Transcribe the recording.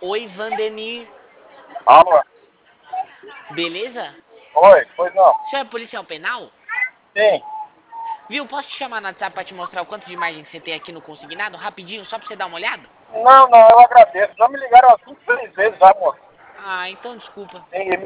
Oi, Vandenir. Alô? Beleza? Oi, pois não. O senhor é policial penal? Sim. Viu, posso te chamar no WhatsApp pra te mostrar o quanto de imagem que você tem aqui no consignado? Rapidinho, só pra você dar uma olhada? Não, eu agradeço. Já me ligaram umas 5, 6 vezes já, moço. Ah, então desculpa. Ninguém